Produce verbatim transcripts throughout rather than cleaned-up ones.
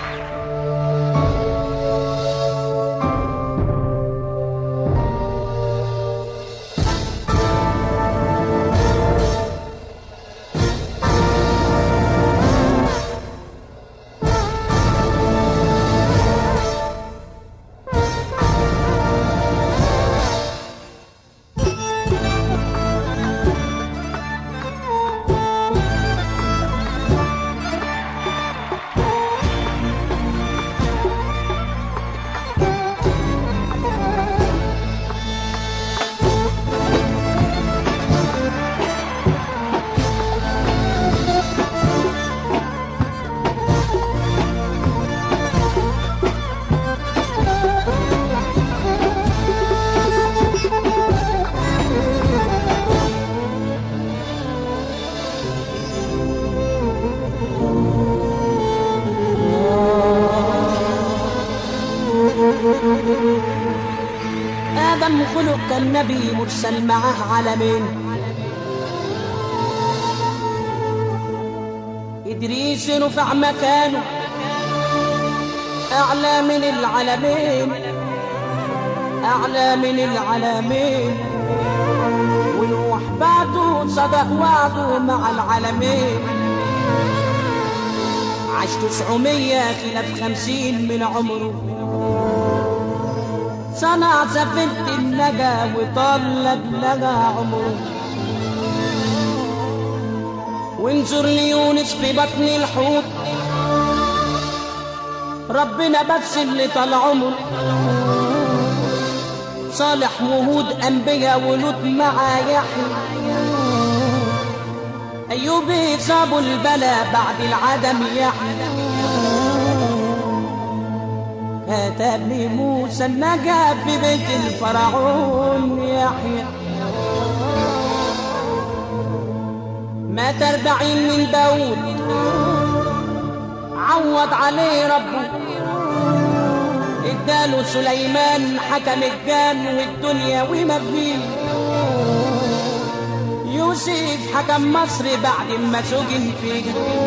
آدم خلق كالنبي مرسل معه علمين، إدريس رفع مكانه أعلى من العلمين، أعلى من العلمين، ونوح بعده صدق وعده مع العلمين، عاش تسعمية خلاف خمسين من عمره، صنع سفينة النجا وطلب لها عمره، وانظر ليونس في بطن الحوت، ربنا بس اللي طال عمره، صالح وهود أنبياء ولوط مع يحيى، أيوب صابوا البلا بعد العدم يحيى، كتب لي موسى النجا في بيت الفرعون يحيى، مات أربعين من داود عوض عليه ربه، اداله سليمان حكم الجان والدنيا وما فيه، يوسف حكم مصر بعد ما سجن فيه،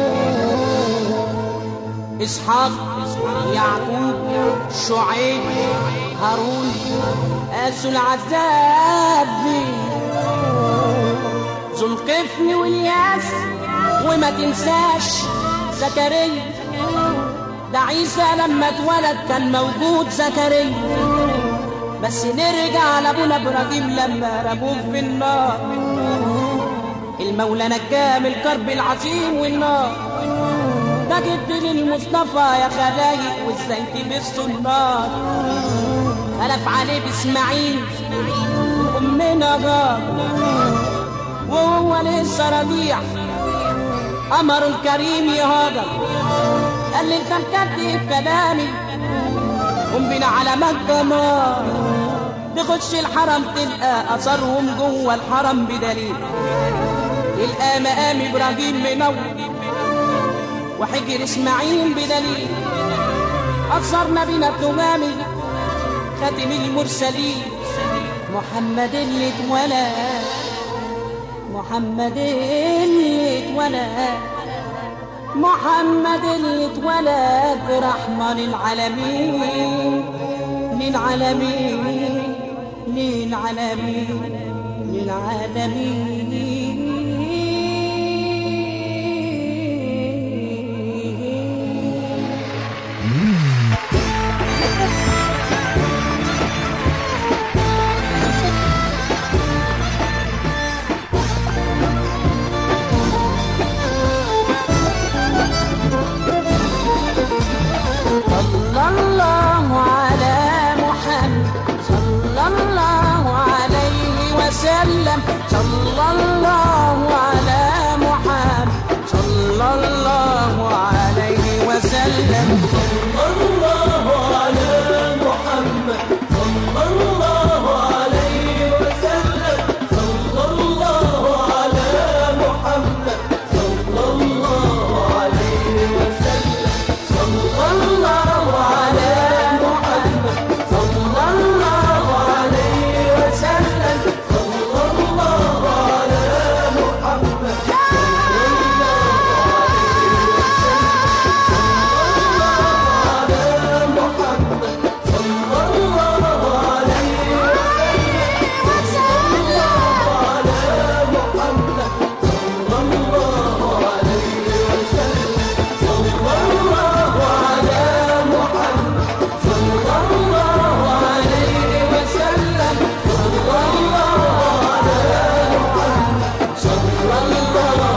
إسحاق يعقوب شعيب هارون قاسوا العذاب فيه، ذو القفل والياس وما تنساش زكريا، ده عيسى لما اتولد كان موجود زكريا، بس نرجع لابونا ابراهيم لما رموه في النار، المولى نجاه من الكرب العظيم والنار، ده جد للمصطفى يا خلايق وازاي تبصوا النار، خلف عليه باسماعيل امنا غار، وهو لسه رضيع امر الكريم يهاجر، قال لي انت مكتب كلامي قوم بينا على مكة نار، تخش الحرم تلقى اثرهم جوه الحرم بدليل، تلقى مقام ابراهيم منور وحجر اسماعيل بدليل، اثر نبينا التمامي خاتم المرسلين، محمد اللي اتولد، محمد اللي اتولد، محمد اللي اتولد رحمة للعالمين، للعالمين، للعالمين، للعالمين. صلى الله على محمد صلى الله عليه وسلم، صلى الله الله